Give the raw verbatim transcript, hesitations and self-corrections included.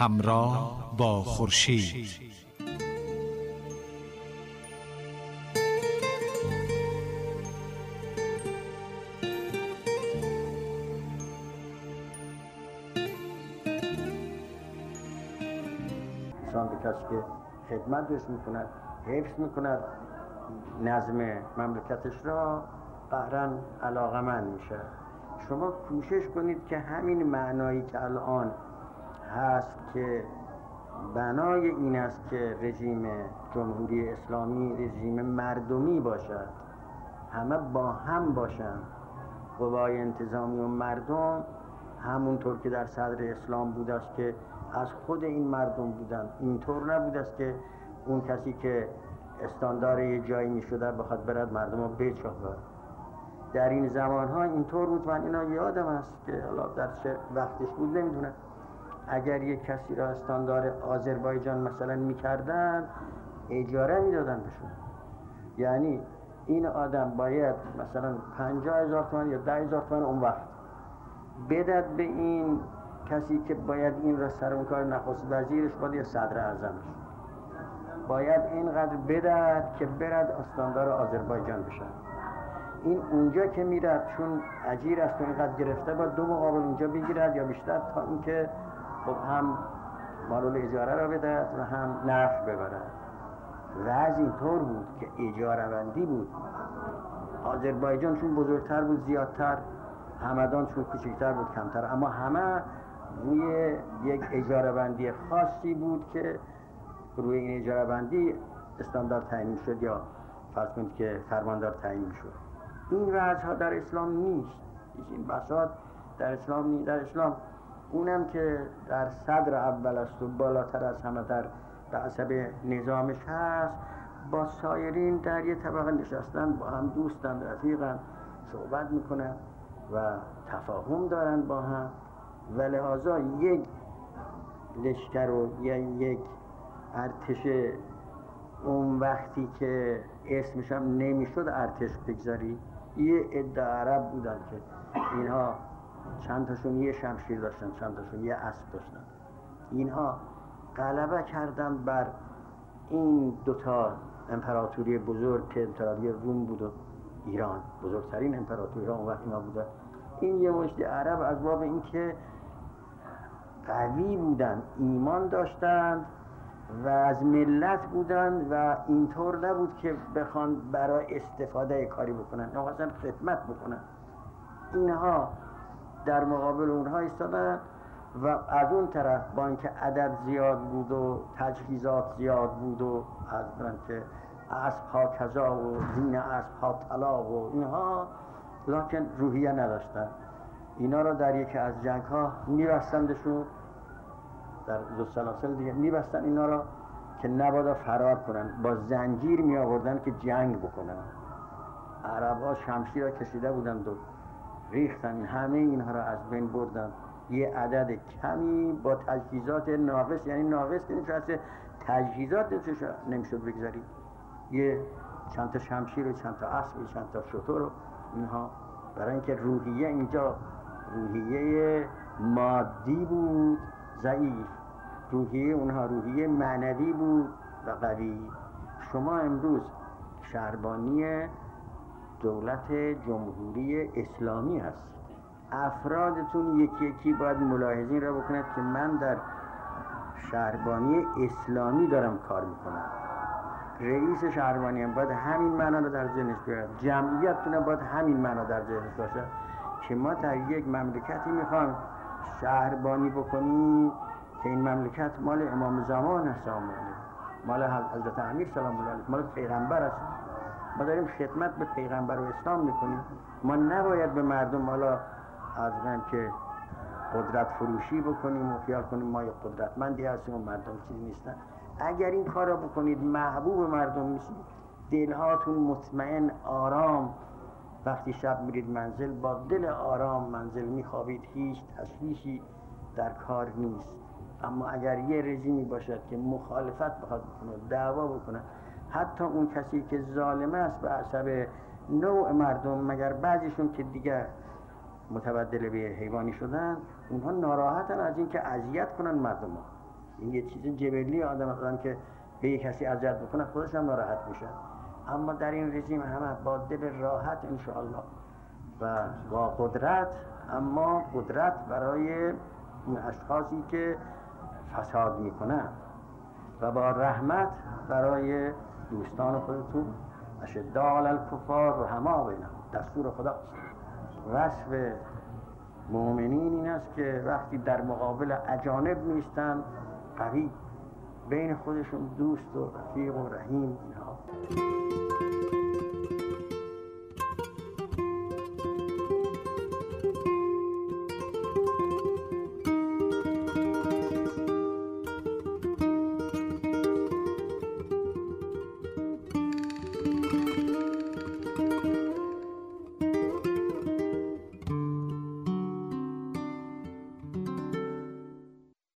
همراه با خورشید. انسان به کسی که خدمت بهش میکند، حفظ میکند نظم مملکتش را، قهرن علاقمند میشه. شما کوشش کنید که همین معنایی که الان هست که بنای این است که رژیم جمهوری اسلامی رژیم مردمی باشد، همه با هم باشند، قوای انتظامی و مردم همونطور که در صدر اسلام بود است که از خود این مردم بودند. اینطور نبود است که اون کسی که استاندار یه جایی می شده بخواد برد مردم رو بچاپه. در این زمان ها اینطور بود. من اینا یادم است که حالا در چه وقتش بود نمیدونم، اگر یک کسی را استاندار آذربایجان مثلا میکردن اجاره میدادن بهشون، یعنی این آدم باید مثلا پنجاه هزار تومان یا ده هزار تومان اون وقت بدد به این کسی که باید این را سر اون کار نخست وزیرش بود یا صدر اعظمش، باید اینقدر بدد که برد استاندار آذربایجان بشه. این اونجا که میرد چون اجیر است و اینقدر گرفته باید دو مقابل اونجا بگیرد یا بیشتر، تا اینکه خب هم مال اجاره را بدهد و هم نفع ببرد. وضع اینطور بود که اجاره بندی بود. آذربایجان چون بزرگتر بود زیادتر، همدان چون کوچکتر بود کمتر، اما همه روی یک اجاره بندی خاصی بود که روی این اجاره بندی استاندار تعیین شد یا فرض کنید که فرماندار تعیین شد. این وضع ها در اسلام نیست. این بساط در اسلام نیست. در اسلام اونم که در صدر اول است و بالاتر از همه در عصب نظامش هست، با سایرین در یه طبقه نشستن، با هم دوستن، رفیقن، صحبت میکنن و تفاهم دارن با هم، و لحاظا یک لشکر و یا یک ارتش اون وقتی که اسمش هم نمیشد ارتش بگذاری، یه عده عرب بودن که اینها چند تاشون یه شمشیر داشتن، چند تاشون یه اسب داشتن. اینها غلبه کردن بر این دوتا امپراتوری بزرگ که امپراتوری روم بود و ایران، بزرگترین امپراتوری ها اون وقت اینا بودن. این یه مشت عرب از باب این که قوی بودن، ایمان داشتند و از ملت بودن و اینطور نبود که بخوان برای استفاده کاری بکنن، نخواستن خدمت بکنن. اینها در مقابل اونها ایستادن و از اون طرف با اینکه عدد زیاد بود و تجهیزات زیاد بود و از که اسب ها کذا و زین اسب ها طلا و اینها، لکن روحیه نداشتن. اینا را در یکی از جنگ ها میبستندشون، در دو سلاسل دیگه میبستن اینا را که نبادا فرار کنن، با زنجیر می آوردن که جنگ بکنن. عرب ها شمشیر را کشیده بودند و ریختن، همه اینها را از بین بردن. یه عدد کمی با تجهیزات ناقص، یعنی ناقص که نمیشه تجهیزات نمیشد بگذارید، یه چند تا شمشیر و چند تا اسب و چند تا شتر و اینها، برای اینکه روحیه اینجا روحیه مادی بود ضعیف، روحیه اونها روحیه معنوی بود و قوی. شما امروز شهربانی دولت جمهوری اسلامی هست، افرادتون یکی یکی باید ملاحظین را بکنید که من در شهربانی اسلامی دارم کار میکنم. رئیس شهربانی هم باید همین معنا رو در ذهنش بیاره، جمعیتتون باید همین معنا در ذهنش باشه که ما در یک مملکتی میخوام شهربانی بکنیم که این مملکت مال امام زمان هست، مال حضرت امیر سلام الله علیه، مال پیغمبر است. ما داریم خدمت به پیغمبر و اسلام میکنیم. ما نباید به مردم حالا از من که قدرت فروشی بکنیم و خیال کنیم ما یک قدرتمندی هستیم و مردم چیزی نیستن. اگر این کار را بکنید محبوب مردم میشید، دلهاتون مطمئن آرام، وقتی شب میرید منزل با دل آرام منزل میخوابید، هیچ تشویشی در کار نیست. اما اگر یه رژیمی باشد که مخالفت بخواد بکنه، دعوا بکنه، حتی اون کسی که ظالم است به عصب نوع مردم، مگر بعضیشون که دیگر متبدل به حیوانی شدن، اونها ناراحتن از این که اذیت کنن مردم ها. این یه چیز جبلی آدم آدم که به یک کسی اذیت بکنه خودش هم ناراحت میشه. اما در این رژیم همه با دل راحت انشاءالله و با قدرت، اما قدرت برای اون اشخاصی که فساد میکنن و با رحمت برای دوستان خودتون. اشداء علی الکفار رحماء بینهم، دستور خداست. وصف مؤمنین این است که وقتی در مقابل اجانب نیستن قوی، بین خودشون دوست و رفیق و رحیم اینها.